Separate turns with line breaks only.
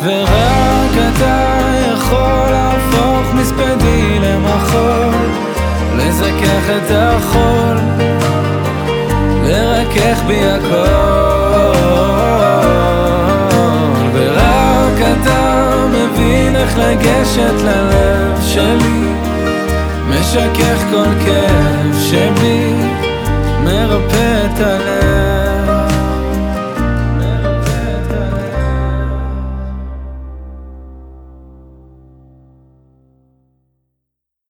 ורק אתה יכול להפוך מספדי למחול, לזכך את החול, לרכך בי הכל. ורק אתה מבין איך לגשת ללב שלי, משכך כל כאב שבי, מרפא את הלב.